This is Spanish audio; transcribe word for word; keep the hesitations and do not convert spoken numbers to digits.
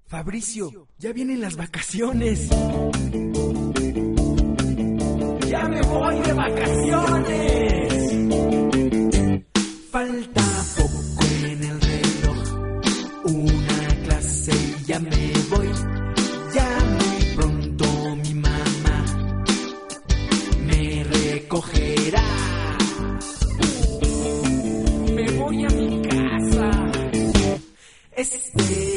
Fabricio, ya vienen las vacaciones. ¡Ya me voy de vacaciones! Falta poco en el reloj, una clase y ya me voy. Ya muy pronto mi mamá me recogerá. Me voy a mi casa. Espera.